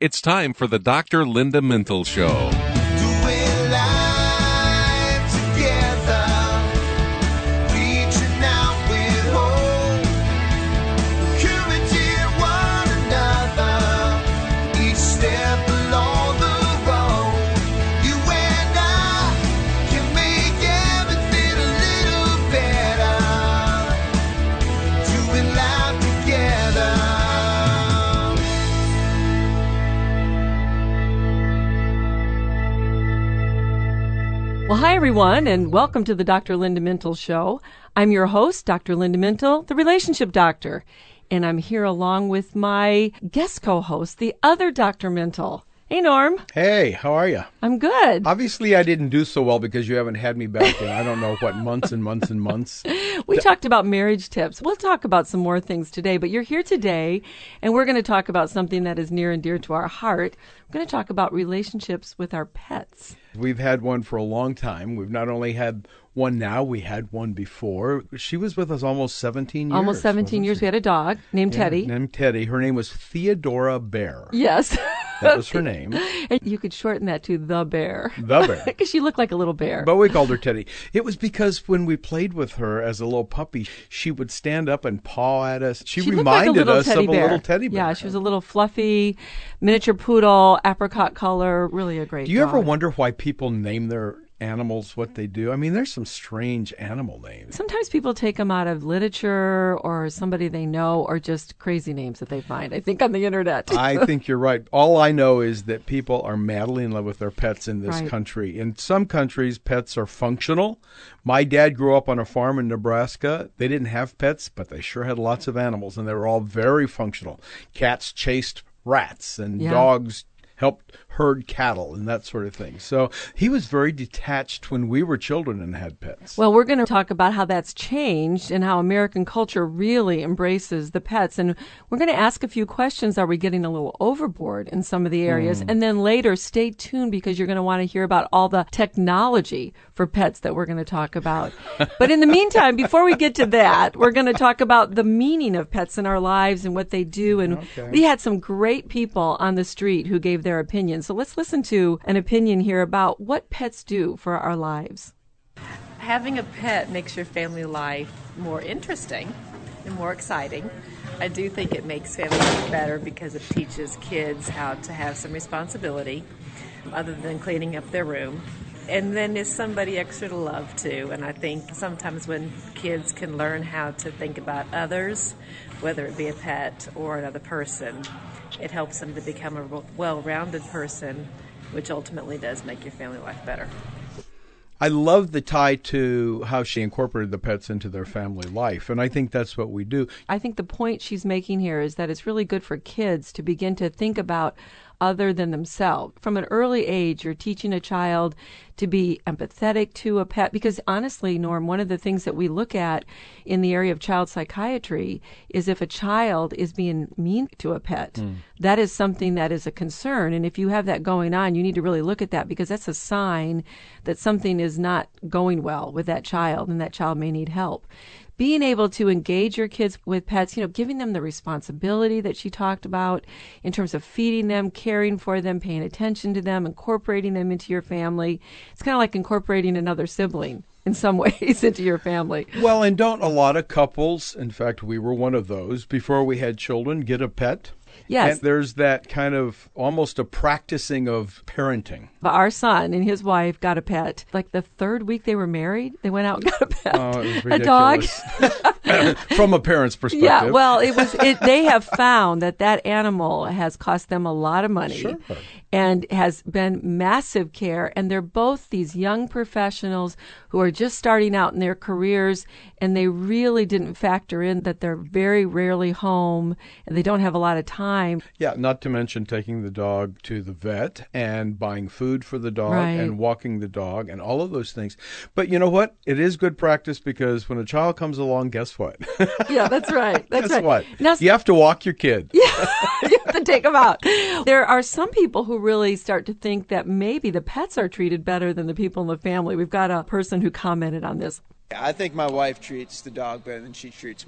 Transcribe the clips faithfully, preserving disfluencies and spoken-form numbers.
It's time for the Doctor Linda Mintle Show. Doing life together, reaching out with hope, encouraging one another, each step along the road. You and I can make everything a little better, doing life together. Well, hi, everyone, and welcome to the Doctor Linda Mintle Show. I'm your host, Doctor Linda Mintle, the relationship doctor, and I'm here along with my guest co-host, the other Doctor Mintle. Hey, Norm. Hey, how are you? I'm good. Obviously, I didn't do so well because you haven't had me back in, I don't know what, months and months and months. We talked about marriage tips. We'll talk about some more things today, but you're here today, and we're going to talk about something that is near and dear to our heart. We're going to talk about relationships with our pets. We've had one for a long time. We've not only had one now, we had one before. She was with us almost seventeen years. Almost seventeen years. She? We had a dog named Yeah, Teddy. Named Teddy. Her name was Theodora Bear. Yes. That was her name. And you could shorten that to the bear. The Bear. Because she looked like a little bear. But we called her Teddy. It was because when we played with her as a little puppy, she would stand up and paw at us. She, She looked like a reminded little us teddy of a bear. little teddy bear. Yeah, she was a little fluffy, miniature poodle, apricot color, really a great Do you ever dog. wonder why people name their animals what they do? I mean, there's some strange animal names. Sometimes people take them out of literature or somebody they know or just crazy names that they find, I think, on the internet. I think you're right. All I know is that people are madly in love with their pets in this Right. country. In some countries, pets are functional. My dad grew up on a farm in Nebraska. They didn't have pets, but they sure had lots of animals, and they were all very functional. Cats chased rats, and Yeah. dogs helped herd cattle and that sort of thing. So he was very detached when we were children and had pets. Well, we're going to talk about how that's changed and how American culture really embraces the pets. And we're going to ask a few questions. Are we getting a little overboard in some of the areas? Mm. And then later, stay tuned because you're going to want to hear about all the technology for pets that we're going to talk about. But in the meantime, before we get to that, we're going to talk about the meaning of pets in our lives and what they do. And Okay. we had some great people on the street who gave their opinions. So let's listen to an opinion here about what pets do for our lives. Having a pet makes your family life more interesting and more exciting. I do think it makes family life better because it teaches kids how to have some responsibility other than cleaning up their room. And then there's somebody extra to love too. And I think sometimes when kids can learn how to think about others, whether it be a pet or another person, it helps them to become a well-rounded person, which ultimately does make your family life better. I love the tie to how she incorporated the pets into their family life, and I think that's what we do. I think the point she's making here is that it's really good for kids to begin to think about other than themselves. From an early age, you're teaching a child to be empathetic to a pet because honestly, Norm, one of the things that we look at in the area of child psychiatry is if a child is being mean to a pet, mm. that is something that is a concern. And if you have that going on, you need to really look at that because that's a sign that something is not going well with that child and that child may need help. Being able to engage your kids with pets, you know, giving them the responsibility that she talked about in terms of feeding them, caring for them, paying attention to them, incorporating them into your family. It's kind of like incorporating another sibling in some ways into your family. Well, and don't a lot of couples, in fact, we were one of those, before we had children, get a pet? Yes. And there's that kind of almost a practicing of parenting. Our son and his wife got a pet. Like the third week they were married, they went out and got a pet. Oh, it was a dog. From a parent's perspective. Yeah, well, it was. It, they have found that that animal has cost them a lot of money. Sure. And has been massive care. And they're both these young professionals who are just starting out in their careers, and they really didn't factor in that they're very rarely home and they don't have a lot of time. Yeah, not to mention taking the dog to the vet and buying food for the dog Right. and walking the dog and all of those things. But you know what? It is good practice because when a child comes along, guess what? Yeah, that's right. That's guess right. what? Now, You have to walk your kid. Yeah, you have to take them out. There are some people who really start to think that maybe the pets are treated better than the people in the family. We've got a person who commented on this. I think my wife treats the dog better than she treats me.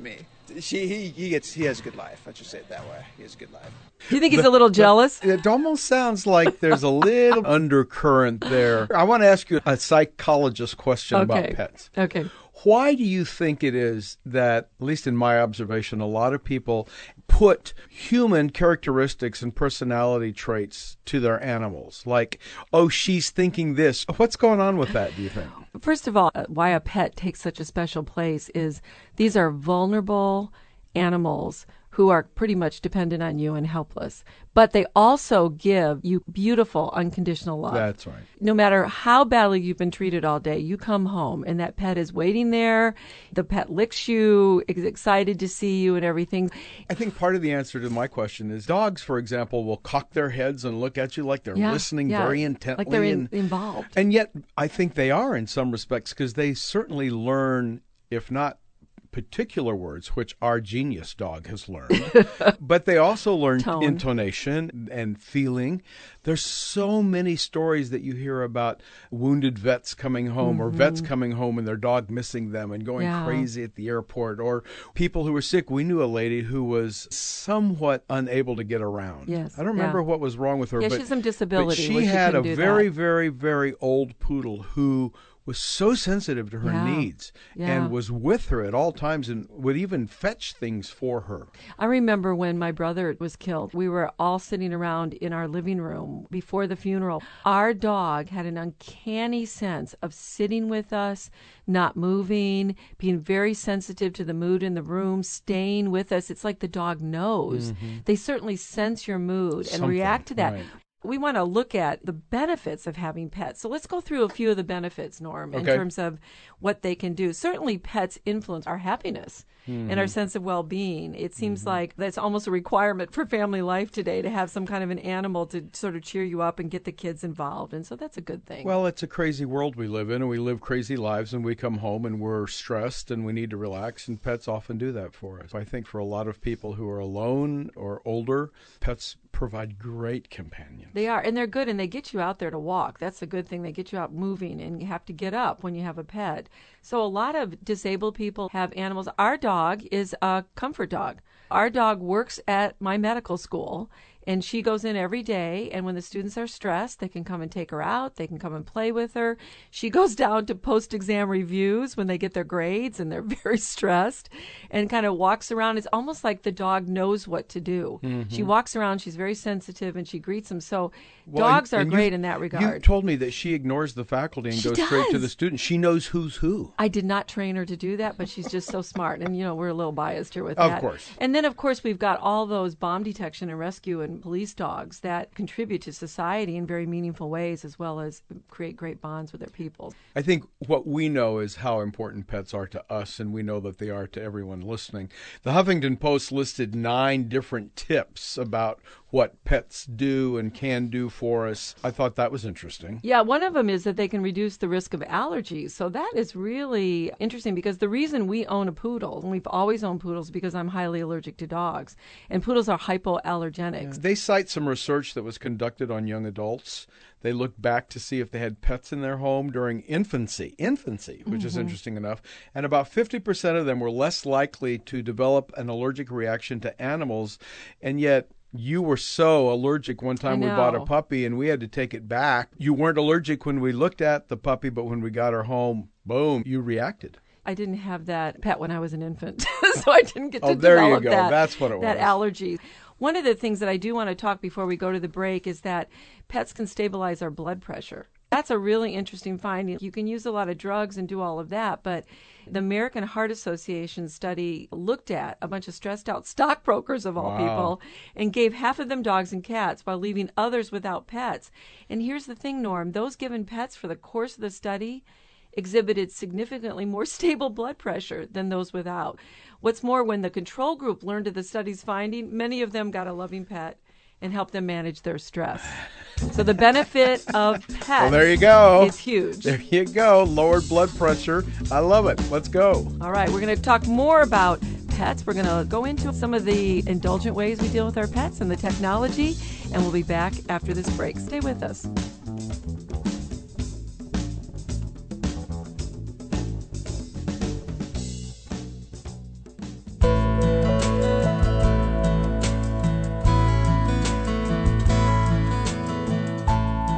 she he, he gets he has a good life. Let's just say it that way. He has a good life. Do you think he's a little jealous? It almost sounds like there's a little undercurrent there. I want to ask you a psychologist question Okay. about pets. Okay. Why do you think it is that, at least in my observation, a lot of people put human characteristics and personality traits to their animals? Like, oh, she's thinking this. What's going on with that, do you think? First of all, uh, why a pet takes such a special place is these are vulnerable animals who are pretty much dependent on you and helpless. But they also give you beautiful, unconditional love. That's right. No matter how badly you've been treated all day, you come home and that pet is waiting there. The pet licks you, is excited to see you and everything. I think part of the answer to my question is dogs, for example, will cock their heads and look at you like they're Yeah, listening yeah, very intently. like they're in, and, involved. and yet, I think they are in some respects because they certainly learn, if not particular words, which our genius dog has learned, but they also learn Tone. intonation and feeling. There's so many stories that you hear about wounded vets coming home or vets coming home and their dog missing them and going Yeah. crazy at the airport, or people who were sick. We knew a lady who was somewhat unable to get around. Yes, I don't remember yeah. what was wrong with her. Yeah, but, she has some but disability she where she had a couldn't do very, that. very, very old poodle who was so sensitive to her Yeah. needs Yeah. and was with her at all times and would even fetch things for her. I remember when my brother was killed, we were all sitting around in our living room before the funeral. Our dog had an uncanny sense of sitting with us, not moving, being very sensitive to the mood in the room, staying with us. It's like the dog knows. They certainly sense your mood and Something, react to that. right. We want to look at the benefits of having pets. So let's go through a few of the benefits, Norm, in Okay. terms of what they can do. Certainly, pets influence our happiness and our sense of well-being. It seems like that's almost a requirement for family life today to have some kind of an animal to sort of cheer you up and get the kids involved. And so that's a good thing. Well, it's a crazy world we live in, and we live crazy lives, and we come home and we're stressed and we need to relax, and pets often do that for us. I think for a lot of people who are alone or older, pets provide great companions. They are, and they're good, and they get you out there to walk. That's a good thing. They get you out moving, and you have to get up when you have a pet. So a lot of disabled people have animals. Our dog is a comfort dog. Our dog works at my medical school, and she goes in every day, and when the students are stressed, they can come and take her out. They can come and play with her. She goes down to post-exam reviews when they get their grades and they're very stressed, and kind of walks around. It's almost like the dog knows what to do. She walks around. She's very sensitive, and she greets them. So Well, dogs and- are and great you- in that You regard. told me that she ignores the faculty and She goes straight to does. the student. She knows who's who. I did not train her to do that, but she's just so smart. And, you know, we're a little biased here with Of that. course. And then, of course, we've got all those bomb detection and rescue and police dogs that contribute to society in very meaningful ways, as well as create great bonds with their people. I think what we know is how important pets are to us, and we know that they are to everyone listening. The Huffington Post listed nine different tips about what pets do and can do for us. I thought that was interesting. Yeah, one of them is that they can reduce the risk of allergies. So that is really interesting because the reason we own a poodle, and we've always owned poodles because I'm highly allergic to dogs, and poodles are hypoallergenic. They cite some research that was conducted on young adults. They looked back to see if they had pets in their home during infancy, infancy, which is interesting enough. And about fifty percent of them were less likely to develop an allergic reaction to animals. And yet, you were so allergic one time we bought a know. puppy and we had to take it back. You weren't allergic when we looked at the puppy, but when we got her home, boom, you reacted. I didn't have that pet when I was an infant, so I didn't get to Oh, there you develop go. that. That's what it that was. allergy. One of the things that I do want to talk before we go to the break is that pets can stabilize our blood pressure. That's a really interesting finding. You can use a lot of drugs and do all of that, but the American Heart Association study looked at a bunch of stressed out stockbrokers of all Wow. people and gave half of them dogs and cats while leaving others without pets. And here's the thing, Norm, those given pets for the course of the study exhibited significantly more stable blood pressure than those without. What's more, when the control group learned of the study's finding, many of them got a loving pet and helped them manage their stress. So the benefit of pets Well, there you go. is huge. There you go. Lowered blood pressure. I love it. Let's go. All right, we're going to talk more about pets. We're going to go into some of the indulgent ways we deal with our pets and the technology, and we'll be back after this break. Stay with us.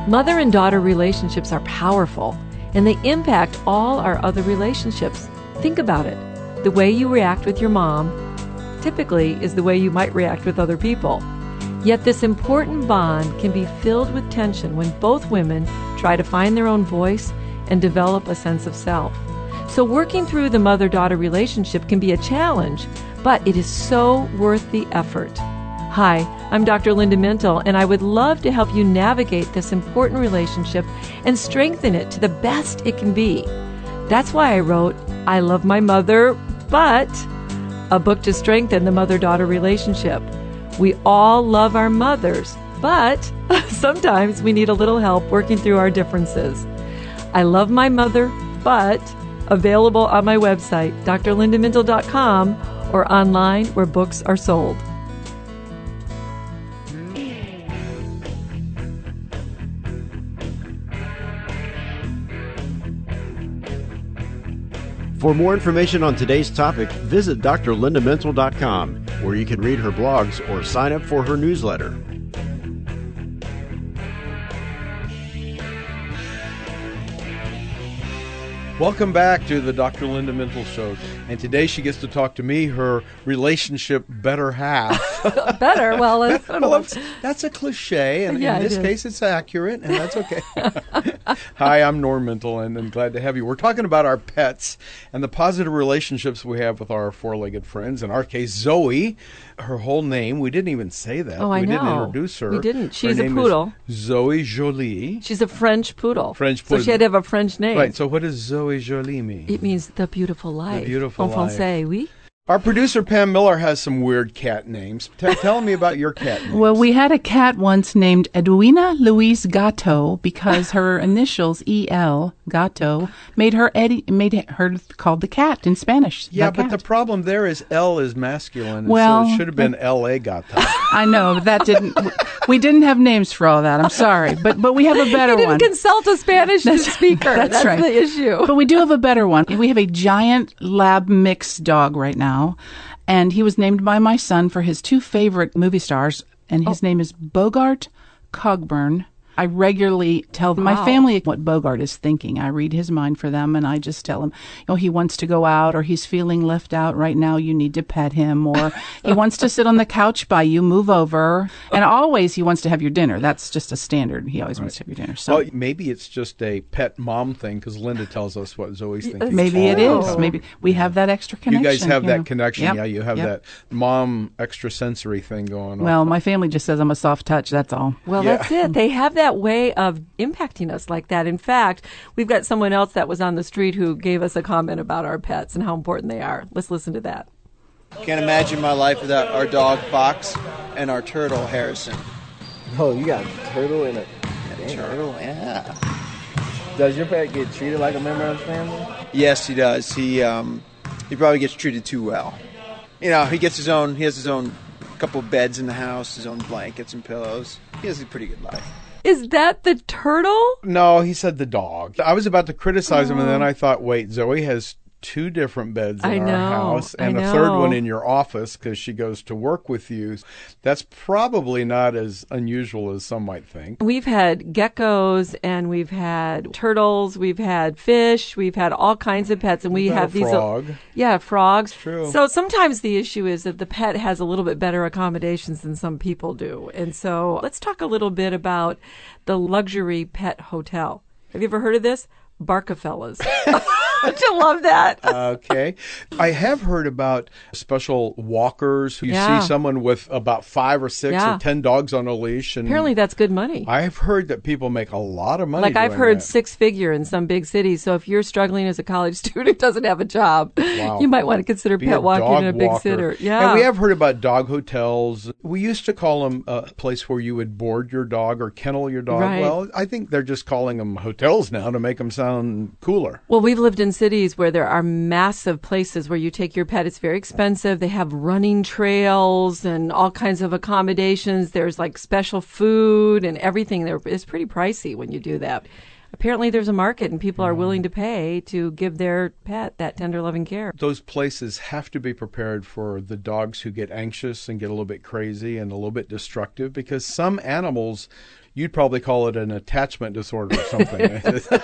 Mother and daughter relationships are powerful, and they impact all our other relationships. Think about it. The way you react with your mom typically is the way you might react with other people. Yet this important bond can be filled with tension when both women try to find their own voice and develop a sense of self. So working through the mother-daughter relationship can be a challenge, but it is so worth the effort. Hi, I'm Doctor Linda Mintle, and I would love to help you navigate this important relationship and strengthen it to the best it can be. That's why I wrote I Love My Mother, But, a book to strengthen the mother-daughter relationship. We all love our mothers, but sometimes we need a little help working through our differences. I Love My Mother, But, available on my website, d r linda mintle dot com, or online where books are sold. For more information on today's topic, visit d r linda mintle dot com, where you can read her blogs or sign up for her newsletter. Welcome back to the Doctor Linda Mintle Show. And today she gets to talk to me, her relationship better half. Better? Well, I don't know. Well, that's, that's a cliche, and Yeah, in it this is. case it's accurate, and that's okay. Hi, I'm Norm Mintle, and, and glad to have you. We're talking about our pets and the positive relationships we have with our four-legged friends. In our case, Zoe, her whole name, we didn't even say that. Oh, I we know. didn't introduce her. We didn't. Her She's a name is poodle. Zoe Jolie. She's a French poodle. French So poodle. she had to have a French name. Right, so what does Zoe Jolie mean? It means the beautiful life. beautiful En life. français, oui. Our producer, Pam Miller, has some weird cat names. T- tell me about your cat names. Well, we had a cat once named Edwina Louise Gatto because her initials E L Gatto made her Eddie made her called the cat in Spanish. Yeah, the but cat. the problem there is L is masculine, and Well, so it should have been L A Gata. I know but that didn't. We didn't have names for all that. I'm sorry, but but we have a better You didn't one. consult a Spanish speaker. That's That's right. the issue. But we do have a better one. We have a giant lab mix dog right now, and he was named by my son for his two favorite movie stars, and his name is Bogart Cogburn. I regularly tell my Wow. family what Bogart is thinking. I read his mind for them, and I just tell him, you know, he wants to go out, or he's feeling left out right now. You need to pet him, or he wants to sit on the couch by you. Move over, and always he wants to have your dinner. That's just a standard. He always wants to have your dinner. So Well, maybe it's just a pet mom thing because Linda tells us what Zoe's thinking. maybe it all the is. time. Maybe we have that extra You connection. guys have know. that connection. Yep. Yeah, you have Yep. that mom extrasensory thing going on. Well, my family just says I'm a soft touch. That's all. Well, Yeah. that's it. They have that way of impacting us like that. In fact, we've got someone else that was on the street who gave us a comment about our pets and how important they are. Let's listen to that. Can't imagine my life without our dog Fox and our turtle Harrison. Oh, you got a turtle and a Turtle, yeah. Does your pet get treated like a member of the family? Yes, he does. He um, he probably gets treated too well. You know, he gets his own. He has his own couple of beds in the house, his own blankets and pillows. He has a pretty good life. Is that the turtle? No, he said the dog. I was about to criticize him, and then I thought, wait, Zoe has two different beds in I our know, house I and a third know. one in your office because she goes to work with you. That's probably not as unusual as some might think. We've had geckos and we've had turtles, we've had fish, we've had all kinds of pets, and we We've had have a these. frog. Yeah, frogs. True. So sometimes the issue is that the pet has a little bit better accommodations than some people do. And so let's talk a little bit about the luxury pet hotel. Have you ever heard of this? Barcafellas. Don't you love that? Okay. I have heard about special walkers. You Yeah. see someone with about five or six Yeah. or ten dogs on a leash. And Apparently that's good money. I've heard that people make a lot of money. Like I've doing heard that. six figure in some big cities. So if you're struggling as a college student, doesn't have a job, Wow. you might want to consider Be pet a walking dog in a big walker. sitter. Yeah. And we have heard about dog hotels. We used to call them a place where you would board your dog or kennel your dog. Right. Well, I think they're just calling them hotels now to make them sound cooler. Well, we've lived in cities where there are massive places where you take your pet. It's very expensive. They have running trails and all kinds of accommodations. There's like special food and everything. There, it's pretty pricey when you do that. Apparently there's a market and people are willing to pay to give their pet that tender loving care. Those places have to be prepared for the dogs who get anxious and get a little bit crazy and a little bit destructive because some animals You'd probably call it an attachment disorder or something.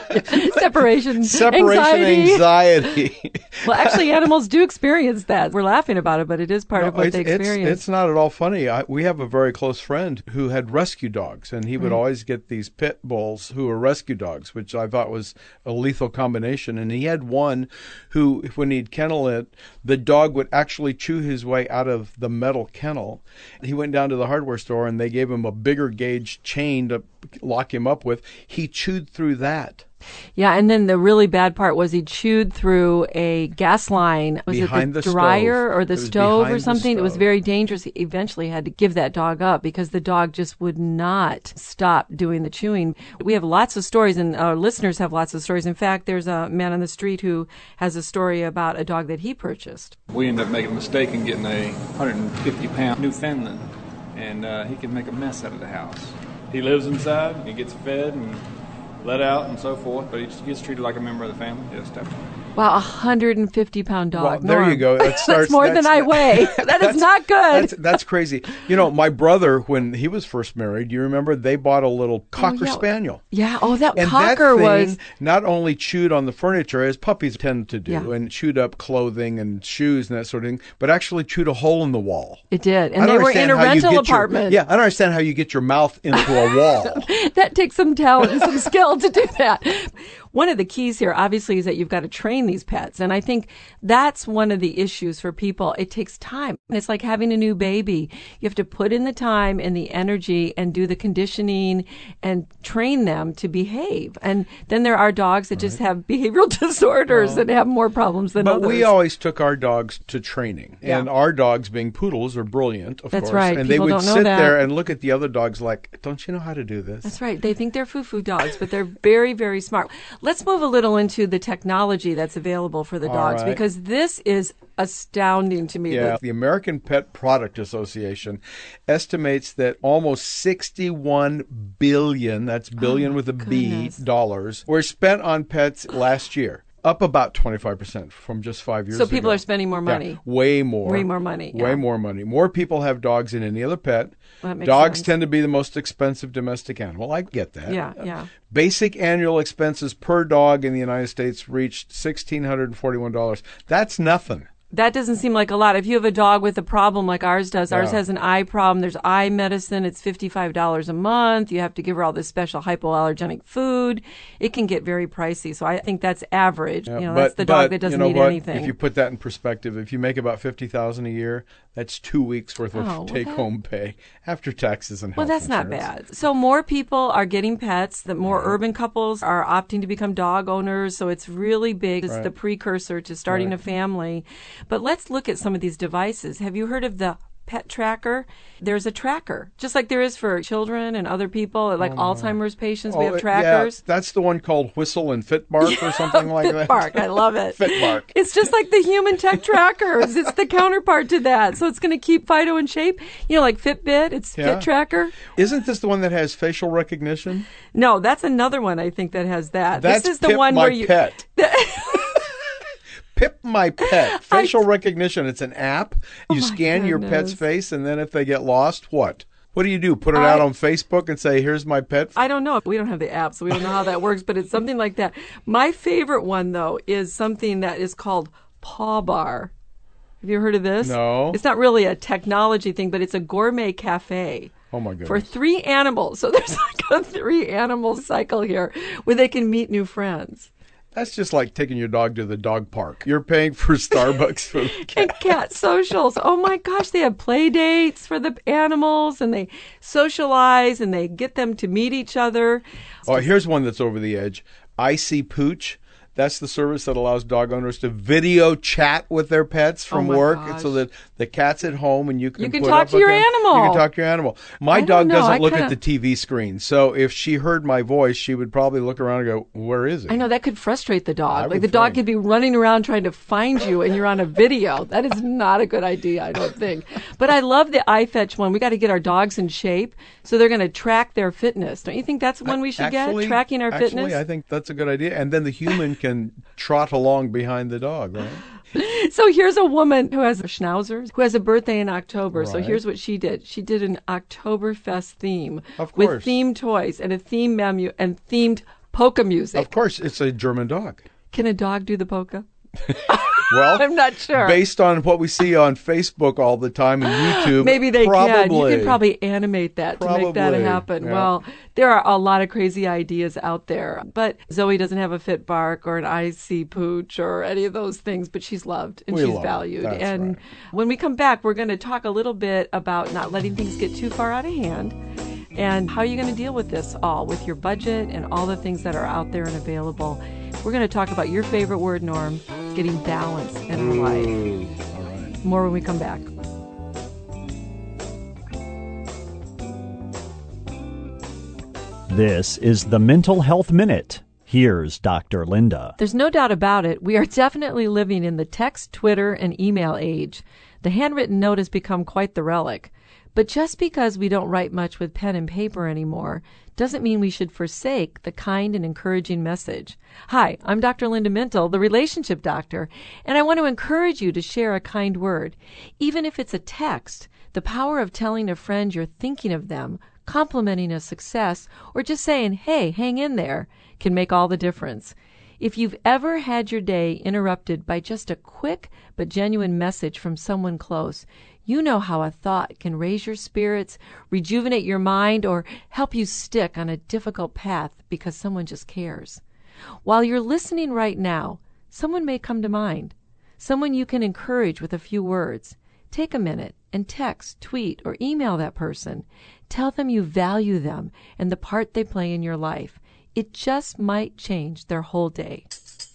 Separation, Separation anxiety. anxiety. Well, actually, animals do experience that. We're laughing about it, but it is part No, of what it's, they experience. It's, it's not at all funny. I, we have a very close friend who had rescue dogs, and he would Right. always get these pit bulls who were rescue dogs, which I thought was a lethal combination. And he had one who, when he'd kennel it, the dog would actually chew his way out of the metal kennel. He went down to the hardware store, and they gave him a bigger gauge chain to lock him up with. He chewed through that. Yeah, and then the really bad part was he chewed through a gas line. Was Behind it the, the dryer stove. or the It was stove or behind the something? It was stove. very dangerous. He eventually had to give that dog up because the dog just would not stop doing the chewing. We have lots of stories, and our listeners have lots of stories. In fact, there's a man on the street who has a story about a dog that he purchased. We ended up making a mistake in getting a one hundred fifty pound Newfoundland, and uh, he can make a mess out of the house. He lives inside, he gets fed and let out and so forth, but he just gets treated like a member of the family. Yes, definitely. Wow, a one hundred fifty pound dog. Well, there Norm. you go. That that's starts- more that's- than I weigh. That is not good. That's, that's crazy. You know, my brother, when he was first married, you remember they bought a little Cocker yeah. Spaniel. Yeah, oh, that And Cocker that thing was... not only chewed on the furniture, as puppies tend to do, Yeah. and chewed up clothing and shoes and that sort of thing, but actually chewed a hole in the wall. It did. I And don't they were in understand a how you rental get your- apartment. yeah, I don't understand how you get your mouth into a wall. That takes some talent and some skill to do that. One of the keys here, obviously, is that you've got to train these pets. And I think that's one of the issues for people. It takes time. It's like having a new baby. You have to put in the time and the energy and do the conditioning and train them to behave. And then there are dogs that just have behavioral disorders Well, that have more problems than But others. we always took our dogs to training. Yeah. And our dogs, being poodles, are brilliant, of That's course. right. And People they would don't know sit that. there and look at the other dogs like, don't you know how to do this? That's right. They think they're foo-foo dogs, but they're very, very smart. Let's move a little into the technology that's available for the All dogs, right. because this is astounding to me. Yeah, that- the American Pet Product Association estimates that almost sixty-one billion, that's billion with a B, Oh, goodness. dollars, were spent on pets last year. Up about twenty-five percent from just five years So ago. people are spending more Yeah, money. way more. Way more money, Way yeah. more money. More people have dogs than any other pet. Well, that makes Dogs sense. tend to be the most expensive domestic animal. I get that. Yeah, yeah. Basic annual expenses per dog in the United States reached one thousand six hundred forty-one dollars. That's nothing. That doesn't seem like a lot. If you have a dog with a problem like ours does, ours Yeah. has an eye problem. There's eye medicine. It's fifty-five dollars a month. You have to give her all this special hypoallergenic food. It can get very pricey. So I think that's average. Yeah, you know, but, that's the dog but, that doesn't you know need what? anything. If you put that in perspective, if you make about fifty thousand dollars a year, that's two weeks worth of Oh, well, take-home pay after taxes and Well, health that's not insurance. bad. So more people are getting pets. That more urban couples are opting to become dog owners. So it's really big. It's Right. the precursor to starting Right. a family. But let's look at some of these devices. Have you heard of the pet tracker? There's a tracker, just like there is for children and other people, like Alzheimer's patients. we Oh, have uh, trackers. Yeah, that's the one called Whistle and Fitbark or something like that. Fitbark, I love it. Fitbark. It's just like the human tech trackers. It's the counterpart to that. So it's going to keep Fido in shape. You know, like Fitbit, it's Yeah. Fit Tracker. Isn't this the one that has facial recognition? No, that's another one I think that has that. That's this is the Pip one My where you Pet. Pip My Pet. Facial recognition. It's an app. You Oh, my scan your pet's goodness. face, and then if they get lost, what? What do you do? Put it out I- on Facebook and say, here's my pet? I don't know. We don't have the app, so we don't know how that works, but it's something like that. My favorite one, though, is something that is called Paw Bar. Have you heard of this? No. It's not really a technology thing, but it's a gourmet cafe. Oh, my goodness. For three animals. So there's like a three animal cycle here where they can meet new friends. That's just like taking your dog to the dog park. You're paying for Starbucks for the cat. And cat socials. Oh my gosh, they have play dates for the animals and they socialize and they get them to meet each other. Oh, here's one that's over the edge. I See Pooch. That's the service that allows dog owners to video chat with their pets from Oh, my work, gosh. so that the cat's at home and you can You can put talk up to with your them. animal. You can talk to your animal. My I don't dog know. doesn't I look kinda- at the T V screen, so if she heard my voice, she would probably look around and go, "Where is he?" I know that could frustrate the I dog. Like would the dog think. could be running around trying to find you and you're on a video. That is not a good idea, I don't think. But I love the iFetch one. We got to get our dogs in shape, so they're going to track their fitness. Don't you think that's one we should Actually- get? Tracking our actually, fitness? I think that's a good idea. And then the human can trot along behind the dog, right? So here's a woman who has a schnauzer, who has a birthday in October. So Right. here's what she did. She did an Oktoberfest theme Of with course. themed toys and a themed menu and themed polka music. Of course, it's a German dog. Can a dog do the polka? Well, I'm not sure. Based on what we see on Facebook all the time and YouTube, Maybe they probably. can. You can probably animate that to make that Probably, happen. yeah. Well, there are a lot of crazy ideas out there. But Zoe doesn't have a fit bark or an I C pooch or any of those things, but she's loved and We she's love her. valued. That's and right. when we come back, we're going to talk a little bit about not letting things get too far out of hand. And how are you going to deal with this all, with your budget and all the things that are out there and available? We're going to talk about your favorite word, Norm, getting balance in our life. All right. More when we come back. This is the Mental Health Minute. Here's Doctor Linda. There's no doubt about it. We are definitely living in the text, Twitter, and email age. The handwritten note has become quite the relic. But just because we don't write much with pen and paper anymore doesn't mean we should forsake the kind and encouraging message. Hi, I'm Doctor Linda Mintle, the relationship doctor, and I want to encourage you to share a kind word. Even if it's a text, the power of telling a friend you're thinking of them, complimenting a success, or just saying, hey, hang in there, can make all the difference. If you've ever had your day interrupted by just a quick but genuine message from someone close, you know how a thought can raise your spirits, rejuvenate your mind, or help you stick on a difficult path because someone just cares. While you're listening right now, someone may come to mind, someone you can encourage with a few words. Take a minute and text, tweet, or email that person. Tell them you value them and the part they play in your life. It just might change their whole day.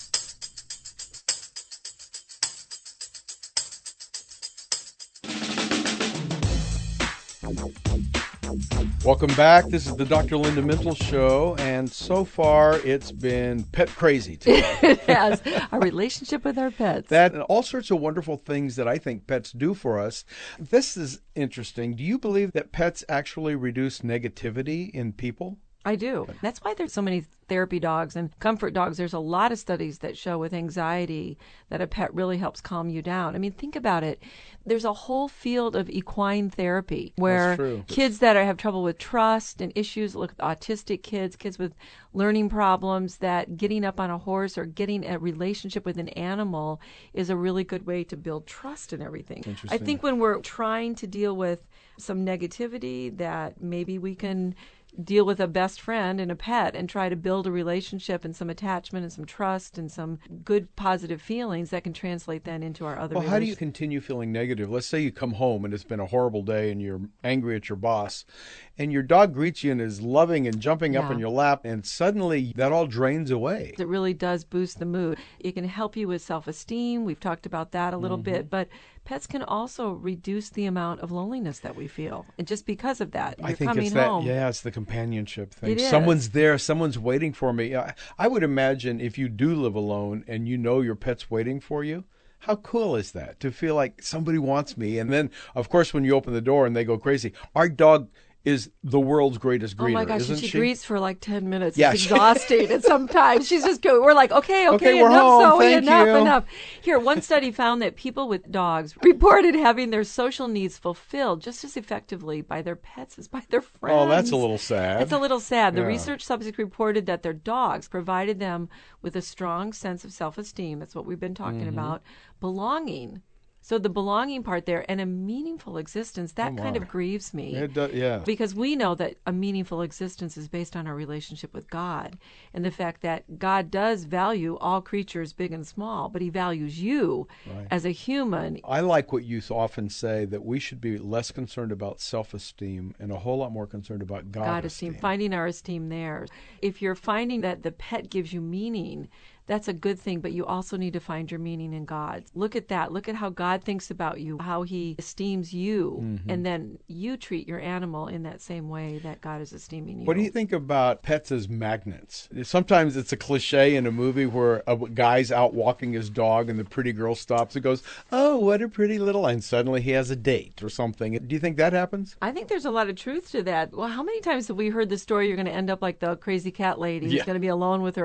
Welcome back. This is the Doctor Linda Mental Show, and so far it's been pet crazy today. It has. Our relationship with our pets. That and all sorts of wonderful things that I think pets do for us. This is interesting. Do you believe that pets actually reduce negativity in people? I do. That's why there's so many therapy dogs and comfort dogs. There's a lot of studies that show with anxiety that a pet really helps calm you down. I mean, think about it. There's a whole field of equine therapy where true. kids that are, have trouble with trust and issues, look at autistic kids, kids with learning problems, that getting up on a horse or getting a relationship with an animal is a really good way to build trust and everything. I Interesting. think when we're trying to deal with some negativity, that maybe we can deal with a best friend and a pet and try to build a relationship and some attachment and some trust and some good positive feelings that can translate then into our other Well, how do you relationships. continue feeling negative? Let's say you come home and it's been a horrible day and you're angry at your boss, and your dog greets you and is loving and jumping up Yeah. in your lap, and suddenly that all drains away. It really does boost the mood. It can help you with self-esteem. We've talked about that a little Mm-hmm. bit, but pets can also reduce the amount of loneliness that we feel. And just because of that, you're I think coming it's that. home. Yeah, it's the companionship thing. It is. Someone's there. Someone's waiting for me. I, I would imagine if you do live alone and you know your pet's waiting for you. How cool is that to feel like somebody wants me? And then, of course, when you open the door and they go crazy, our dog is the world's greatest greeter, Oh my gosh, isn't and she, she? greets for like ten minutes. Yeah, It's she- exhausting. And sometimes she's just go. We're like, okay, okay, Okay, we're enough, home. Zoe, Thank enough, you. enough. Here, one study found that people with dogs reported having their social needs fulfilled just as effectively by their pets as by their friends. Oh, that's a little sad. It's a little sad. The Yeah. research subjects reported that their dogs provided them with a strong sense of self-esteem. That's what we've been talking Mm-hmm. about. Belonging. So the belonging part there and a meaningful existence, that Oh, kind my. of grieves me. It does, yeah. Because we know that a meaningful existence is based on our relationship with God and the fact that God does value all creatures, big and small, but he values you Right. as a human. I like what you often say, that we should be less concerned about self-esteem and a whole lot more concerned about God, God esteem, finding our esteem there. If you're finding that the pet gives you meaning, that's a good thing, but you also need to find your meaning in God. Look at that. Look at how God thinks about you, how he esteems you, Mm-hmm. and then you treat your animal in that same way that God is esteeming you. What do you think about pets as magnets? Sometimes it's a cliche in a movie where a guy's out walking his dog and the pretty girl stops and goes, "Oh, what a pretty little," and suddenly he has a date or something. Do you think that happens? I think there's a lot of truth to that. Well, how many times have we heard the story you're going to end up like the crazy cat lady who's Yeah. going to be alone with her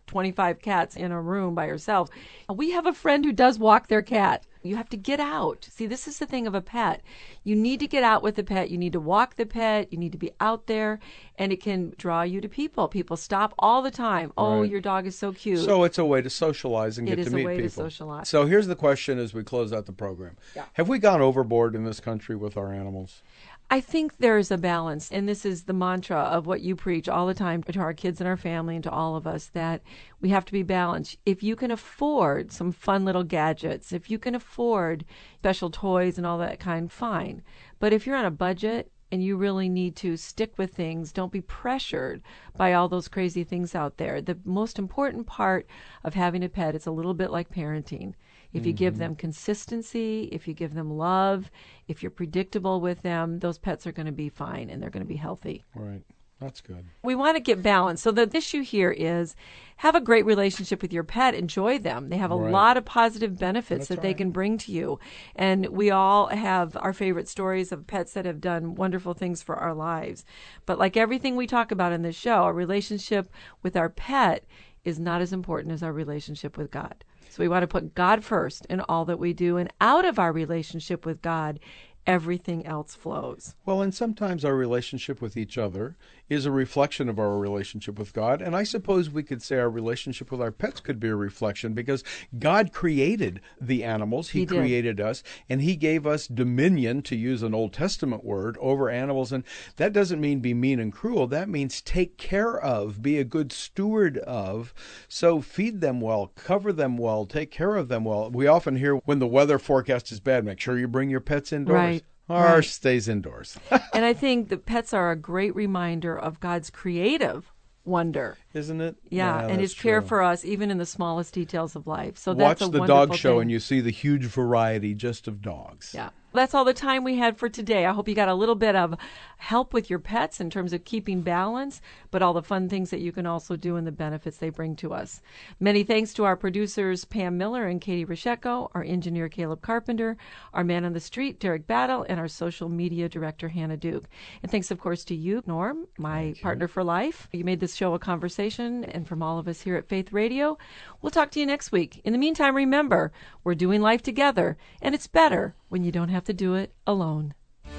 twenty-five cats in a room by herself. We have a friend who does walk their cat. You have to get out. See, this is the thing of a pet. You need to get out with the pet. You need to walk the pet. You need to be out there, and it can draw you to people. People stop all the time. Oh, Right. your dog is so cute. So it's a way to socialize and It get is to a meet way to people. socialize. So here's the question as we close out the program. Yeah. Have we gone overboard in this country with our animals? I think there's a balance, and this is the mantra of what you preach all the time to our kids and our family and to all of us, that we have to be balanced. If you can afford some fun little gadgets, if you can afford special toys and all that kind, fine. But if you're on a budget and you really need to stick with things, don't be pressured by all those crazy things out there. The most important part of having a pet is a little bit like parenting. If you give them consistency, if you give them love, if you're predictable with them, those pets are going to be fine and they're going to be healthy. Right. That's good. We want to get balance. So the issue here is have a great relationship with your pet. Enjoy them. They have a Right. lot of positive benefits That's that they right. can bring to you. And we all have our favorite stories of pets that have done wonderful things for our lives. But like everything we talk about in this show, our relationship with our pet is not as important as our relationship with God. So we want to put God first in all that we do. And out of our relationship with God, everything else flows. Well, and sometimes our relationship with each other is a reflection of our relationship with God. And I suppose we could say our relationship with our pets could be a reflection, because God created the animals. He, He did. created us, and He gave us dominion, to use an Old Testament word, over animals. And that doesn't mean be mean and cruel. That means take care of, be a good steward of. So feed them well, cover them well, take care of them well. We often hear when the weather forecast is bad, make sure you bring your pets indoors. Right. Or Right. stays indoors. And I think the pets are a great reminder of God's creative wonder. Isn't it? Yeah, and His that's care true. for us, even in the smallest details of life. So Watch that's a the wonderful dog show thing. and you see the huge variety just of dogs. Yeah. That's all the time we had for today. I hope you got a little bit of help with your pets in terms of keeping balance, but all the fun things that you can also do and the benefits they bring to us. Many thanks to our producers, Pam Miller and Katie Rashecko, our engineer, Caleb Carpenter, our man on the street, Derek Battle, and our social media director, Hannah Duke. And thanks, of course, to you, Norm, my partner for life. You made this show a conversation, and from all of us here at Faith Radio, we'll talk to you next week. In the meantime, remember, we're doing life together, and it's better when you don't have to do it alone.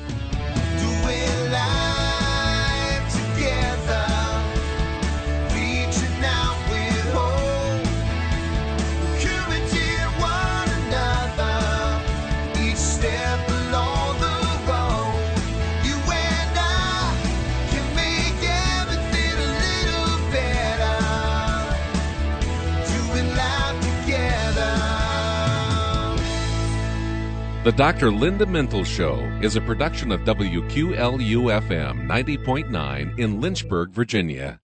Doing life together, reaching out with hope, encouraging one another, each step along the road. You and I can make everything a little better, doing life together. The Doctor Linda Mental Show is a production of W Q L U F M ninety point nine in Lynchburg, Virginia.